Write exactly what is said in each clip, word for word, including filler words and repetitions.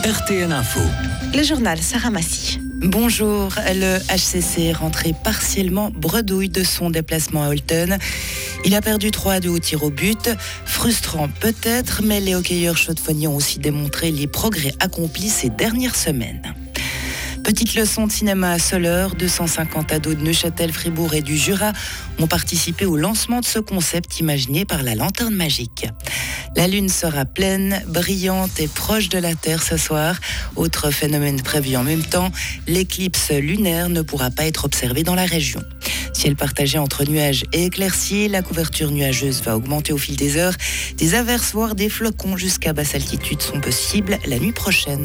R T N Info. Le journal Sarah Massy. Bonjour, le H C C est rentré partiellement bredouille de son déplacement à Holton. Il a perdu trois à deux au tir au but. Frustrant peut-être, mais les hockeyeurs chaudefonniers ont aussi démontré les progrès accomplis ces dernières semaines. Petite leçon de cinéma à Soleure, deux cent cinquante ados de Neuchâtel, Fribourg et du Jura ont participé au lancement de ce concept imaginé par la lanterne magique. La lune sera pleine, brillante et proche de la Terre ce soir. Autre phénomène prévu en même temps, l'éclipse lunaire ne pourra pas être observée dans la région. Ciel partagé entre nuages et éclaircies, la couverture nuageuse va augmenter au fil des heures. Des averses, voire des flocons jusqu'à basse altitude sont possibles la nuit prochaine.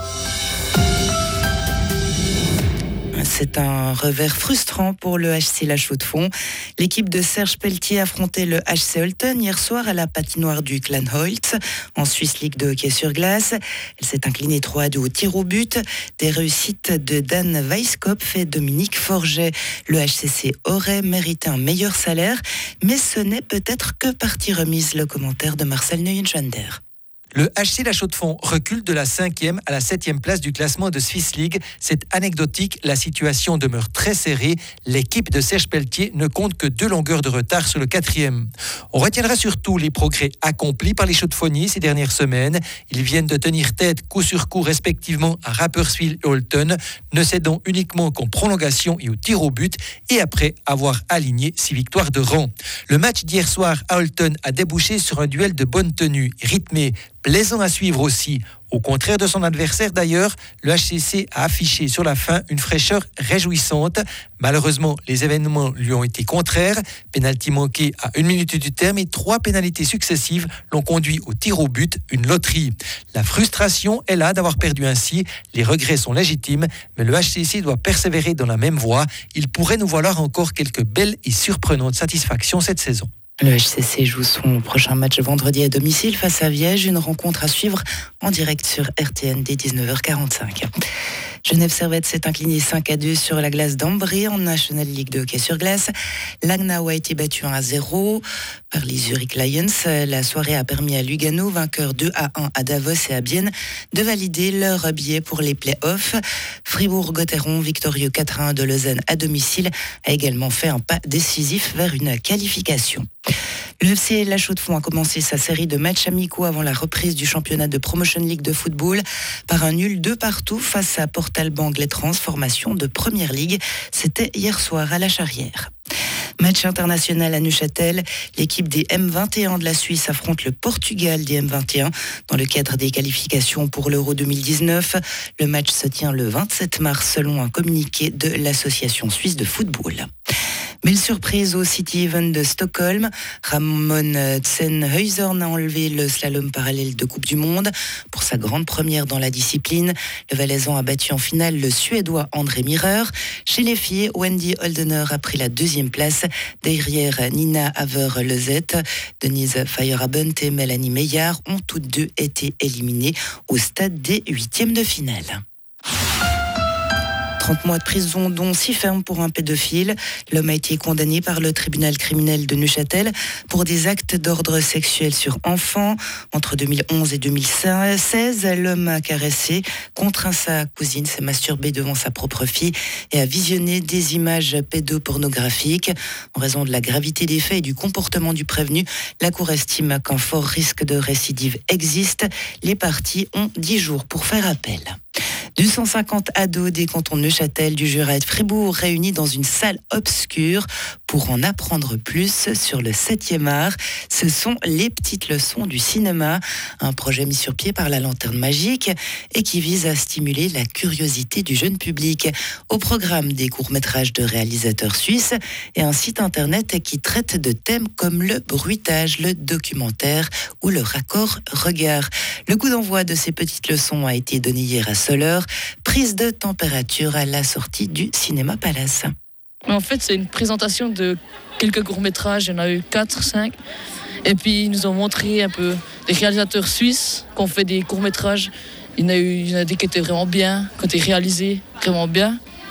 C'est un revers frustrant pour le H C La Chaux-de-Fonds. L'équipe de Serge Pelletier affrontait le H C Holton hier soir à la patinoire du Clan Holtz, en Swiss League de hockey sur glace. Elle s'est inclinée trois à deux au tir au but. Des réussites de Dan Weisskopf et Dominique Forget. Le H C C aurait mérité un meilleur salaire, mais ce n'est peut-être que partie remise, le commentaire de Marcel Neuenschwander. Le H C La Chaux-de-Fonds recule de la cinquième à la septième place du classement de Swiss League. C'est anecdotique, la situation demeure très serrée. L'équipe de Serge Pelletier ne compte que deux longueurs de retard sur le quatrième. On retiendra surtout les progrès accomplis par les chaudefonniers ces dernières semaines. Ils viennent de tenir tête coup sur coup respectivement à Rapperswil et Holton, ne cédant uniquement qu'en prolongation et au tir au but, et après avoir aligné six victoires de rang. Le match d'hier soir à Holton a débouché sur un duel de bonne tenue, rythmé, plaisant à suivre aussi. Au contraire de son adversaire d'ailleurs, le H C C a affiché sur la fin une fraîcheur réjouissante. Malheureusement, les événements lui ont été contraires. Pénalty manqué à une minute du terme et trois pénalités successives l'ont conduit au tir au but, une loterie. La frustration est là d'avoir perdu ainsi. Les regrets sont légitimes, mais le H C C doit persévérer dans la même voie. Il pourrait nous valoir encore quelques belles et surprenantes satisfactions cette saison. Le H C C joue son prochain match vendredi à domicile face à Viège, une rencontre à suivre en direct sur R T N dès dix-neuf heures quarante-cinq. Genève Servette s'est incliné cinq à deux sur la glace d'Ambry en National League de hockey sur glace. Langnau a été battu un à zéro par les Zurich Lions. La soirée a permis à Lugano, vainqueur deux à un à Davos et à Bienne, de valider leur billet pour les play-offs. Fribourg-Gotteron, victorieux quatre à un de Lausanne à domicile, a également fait un pas décisif vers une qualification. Le F C La Chaux-de-Fonds a commencé sa série de matchs amicaux avant la reprise du championnat de Promotion League de football par un nul deux partout face à Portalbang les Transformations de Première Ligue. C'était hier soir à la Charrière. Match international à Neuchâtel, l'équipe des M vingt et un de la Suisse affronte le Portugal des M vingt et un dans le cadre des qualifications pour l'Euro deux mille dix-neuf. Le match se tient le vingt-sept mars selon un communiqué de l'Association suisse de football. Belle surprise au City Event de Stockholm. Ramon Tsenhuizern a enlevé le slalom parallèle de Coupe du Monde. Pour sa grande première dans la discipline, le Valaisan a battu en finale le Suédois André Mireur. Chez les filles, Wendy Holdener a pris la deuxième place. Derrière Nina Haver-Lezet, Denise Feyerabend et Mélanie Meillard ont toutes deux été éliminées au stade des huitièmes de finale. trente mois de prison, dont six fermes pour un pédophile. L'homme a été condamné par le tribunal criminel de Neuchâtel pour des actes d'ordre sexuel sur enfants. Entre deux mille onze et deux mille seize, l'homme a caressé, contraint sa cousine, s'est masturbé devant sa propre fille et a visionné des images pédopornographiques. En raison de la gravité des faits et du comportement du prévenu, la Cour estime qu'un fort risque de récidive existe. Les parties ont dix jours pour faire appel. deux cent cinquante ados des cantons de Neuchâtel, du Jura et de Fribourg réunis dans une salle obscure pour en apprendre plus sur le septième art. Ce sont les petites leçons du cinéma, un projet mis sur pied par la lanterne magique et qui vise à stimuler la curiosité du jeune public. Au programme des courts-métrages de réalisateurs suisses et un site internet qui traite de thèmes comme le bruitage, le documentaire ou le raccord regard. Le coup d'envoi de ces petites leçons a été donné hier à Soleure. Prise de température à la sortie du Cinéma Palace. En fait, c'est une présentation de quelques courts-métrages, il y en a eu quatre, cinq. Et puis, ils nous ont montré un peu des réalisateurs suisses qui ont fait des courts-métrages. Il y en a eu, il y en a des qui étaient vraiment bien, qui ont été réalisés vraiment bien.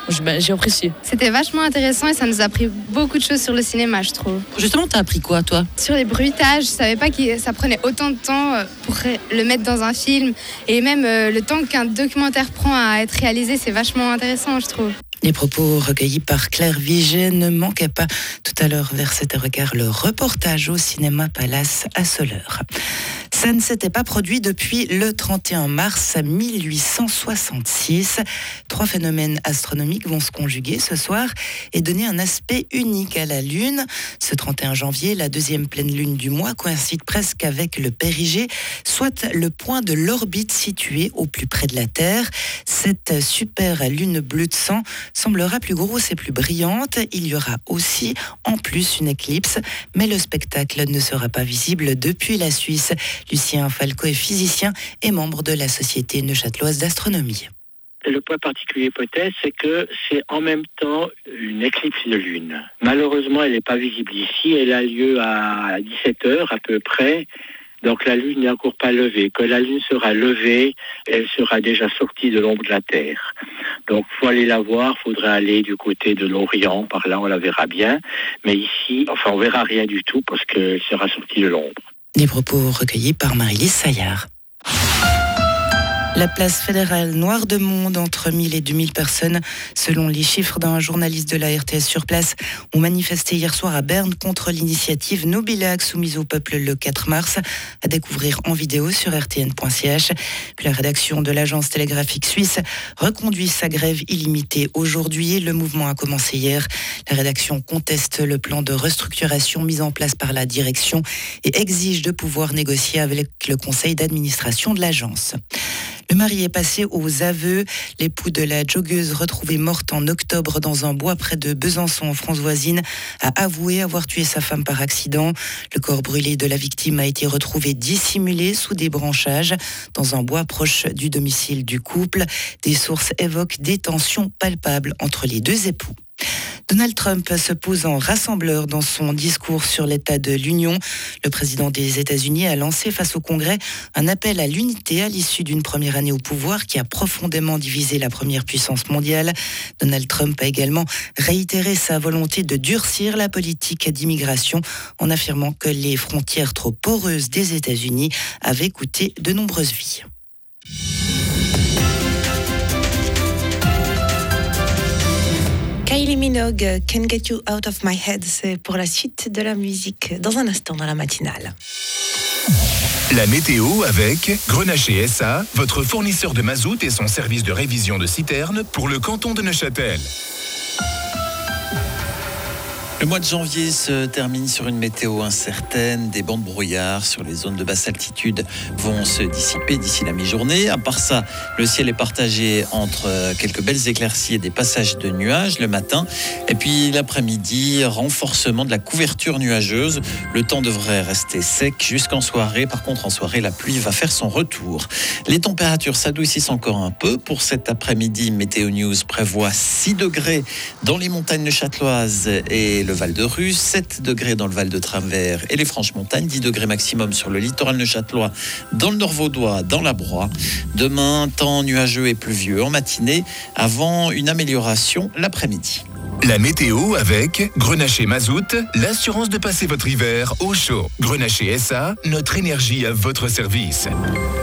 Ben, j'ai apprécié. C'était vachement intéressant et ça nous a appris beaucoup de choses sur le cinéma, je trouve. Justement, t'as appris quoi, toi? Sur les bruitages, je savais pas que ça prenait autant de temps pour le mettre dans un film. Et même le temps qu'un documentaire prend à être réalisé, c'est vachement intéressant, je trouve. Les propos recueillis par Claire Vigée ne manquaient pas. Tout à l'heure, vers sept heures quinze, le reportage au Cinéma Palace à Soleure. Ça ne s'était pas produit depuis le trente et un mars mille huit cent soixante-six. Trois phénomènes astronomiques vont se conjuguer ce soir et donner un aspect unique à la Lune. Ce trente et un janvier, la deuxième pleine lune du mois coïncide presque avec le périgée, soit le point de l'orbite situé au plus près de la Terre. Cette super lune bleue de sang semblera plus grosse et plus brillante. Il y aura aussi en plus une éclipse, mais le spectacle ne sera pas visible depuis la Suisse. Lucien Falco est physicien et membre de la Société neuchâteloise d'astronomie. Le point particulier peut-être, c'est que c'est en même temps une éclipse de lune. Malheureusement, elle n'est pas visible ici. Elle a lieu à dix-sept heures à peu près. Donc la lune n'est encore pas levée. Quand la lune sera levée, elle sera déjà sortie de l'ombre de la Terre. Donc pour aller la voir, il faudra aller du côté de l'Orient. Par là, on la verra bien. Mais ici, enfin, on verra rien du tout parce qu'elle sera sortie de l'ombre. Des propos recueillis par Marie-Lise Saillard. La place fédérale noire de monde, entre mille et deux mille personnes, selon les chiffres d'un journaliste de la R T S sur place, ont manifesté hier soir à Berne contre l'initiative Nobilag soumise au peuple le quatre mars, à découvrir en vidéo sur r t n point c h. Puis la rédaction de l'agence télégraphique suisse reconduit sa grève illimitée aujourd'hui. Le mouvement a commencé hier. La rédaction conteste le plan de restructuration mis en place par la direction et exige de pouvoir négocier avec le conseil d'administration de l'agence. Le mari est passé aux aveux. L'époux de la joggeuse retrouvée morte en octobre dans un bois près de Besançon, en France voisine, a avoué avoir tué sa femme par accident. Le corps brûlé de la victime a été retrouvé dissimulé sous des branchages dans un bois proche du domicile du couple. Des sources évoquent des tensions palpables entre les deux époux. Donald Trump se pose en rassembleur dans son discours sur l'état de l'Union. Le président des États-Unis a lancé face au Congrès un appel à l'unité à l'issue d'une première année au pouvoir qui a profondément divisé la première puissance mondiale. Donald Trump a également réitéré sa volonté de durcir la politique d'immigration en affirmant que les frontières trop poreuses des États-Unis avaient coûté de nombreuses vies. Kylie Minogue, Can't Get You Out of My Head, c'est pour la suite de la musique dans un instant dans la matinale. La météo avec Grenacher S A, votre fournisseur de mazout et son service de révision de citerne pour le canton de Neuchâtel. Le mois de janvier se termine sur une météo incertaine. Des bancs de brouillard sur les zones de basse altitude vont se dissiper d'ici la mi-journée. À part ça, le ciel est partagé entre quelques belles éclaircies et des passages de nuages le matin. Et puis l'après-midi, renforcement de la couverture nuageuse. Le temps devrait rester sec jusqu'en soirée. Par contre, en soirée, la pluie va faire son retour. Les températures s'adoucissent encore un peu. Pour cet après-midi, Météo News prévoit six degrés dans les montagnes neuchâteloises et le Val de Ruz, sept degrés dans le Val de Travers et les Franches-Montagnes, dix degrés maximum sur le littoral neuchâtelois, dans le Nord-Vaudois, dans la Broye. Demain, temps nuageux et pluvieux en matinée, avant une amélioration l'après-midi. La météo avec Grenacher Mazout, l'assurance de passer votre hiver au chaud. Grenacher S A, notre énergie à votre service.